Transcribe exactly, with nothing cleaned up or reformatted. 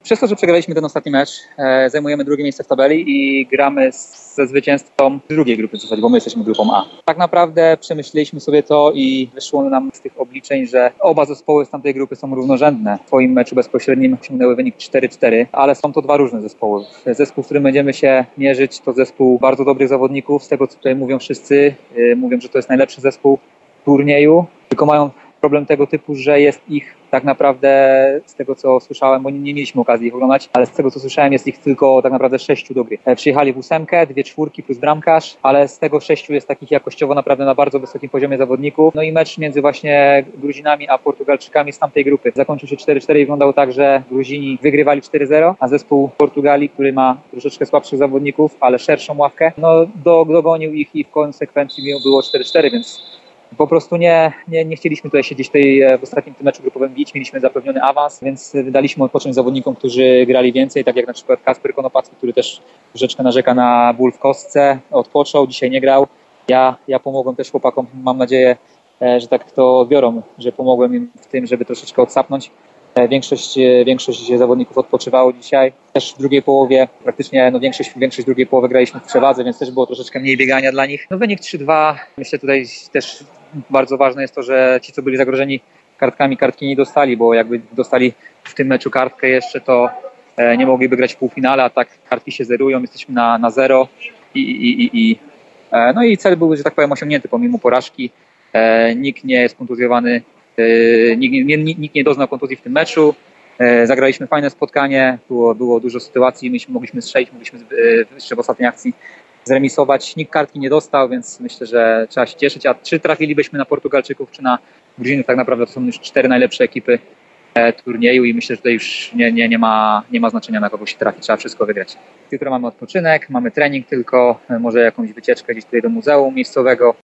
Przez to, że przegraliśmy ten ostatni mecz, e, zajmujemy drugie miejsce w tabeli i gramy z, ze zwycięzcą drugiej grupy w zasadzie, bo my jesteśmy grupą A. Tak naprawdę przemyśleliśmy sobie to i wyszło nam z tych obliczeń, że oba zespoły z tamtej grupy są równorzędne. W swoim meczu bezpośrednim osiągnęły wynik cztery cztery, ale są to dwa różne zespoły. Zespół, z którym będziemy się mierzyć, to zespół bardzo dobrych zawodników. Z tego, co tutaj mówią wszyscy, yy, mówią, że to jest najlepszy zespół turnieju, tylko mają problem tego typu, że jest ich tak naprawdę, z tego co słyszałem, bo nie, nie mieliśmy okazji ich oglądać, ale z tego co słyszałem, jest ich tylko tak naprawdę sześciu do gry. Przyjechali w ósemkę, dwie czwórki plus bramkarz, ale z tego sześciu jest takich jakościowo naprawdę na bardzo wysokim poziomie zawodników. No i mecz między właśnie Gruzinami a Portugalczykami z tamtej grupy zakończył się cztery cztery i wyglądał tak, że Gruzini wygrywali cztery zero, a zespół Portugalii, który ma troszeczkę słabszych zawodników, ale szerszą ławkę, no do, dogonił ich i w konsekwencji było cztery cztery, więc po prostu nie, nie, nie chcieliśmy tutaj siedzieć tej, w ostatnim tym meczu grupowym bić, mieliśmy zapewniony awans, więc daliśmy odpocząć zawodnikom, którzy grali więcej, tak jak na przykład Kasper Konopacki, który też troszeczkę narzeka na ból w kostce, odpoczął, dzisiaj nie grał. Ja, ja pomogłem też chłopakom, mam nadzieję, że tak to odbiorą, że pomogłem im w tym, żeby troszeczkę odsapnąć. Większość, większość zawodników odpoczywało dzisiaj. Też w drugiej połowie, praktycznie no większość, większość drugiej połowy graliśmy w przewadze, więc też było troszeczkę mniej biegania dla nich. No wynik trzy dwa. Myślę tutaj też bardzo ważne jest to, że ci, co byli zagrożeni kartkami, kartki nie dostali, bo jakby dostali w tym meczu kartkę jeszcze, to nie mogliby grać w półfinale, a tak kartki się zerują, jesteśmy na, na zero i, i, i, i no i cel był, że tak powiem, osiągnięty pomimo porażki. Nikt nie jest kontuzjowany. Nikt nie, nikt nie doznał kontuzji w tym meczu. Zagraliśmy fajne spotkanie, było, było dużo sytuacji, myśmy mogliśmy strzelić, mogliśmy jeszcze w ostatniej akcji zremisować. Nikt kartki nie dostał, więc myślę, że trzeba się cieszyć. A czy trafilibyśmy na Portugalczyków, czy na Gruzinów, tak naprawdę to są już cztery najlepsze ekipy turnieju i myślę, że tutaj już nie, nie, nie, ma, nie ma znaczenia, na kogo się trafi, trzeba wszystko wygrać. Jutro mamy odpoczynek, mamy trening tylko, może jakąś wycieczkę gdzieś tutaj do muzeum miejscowego.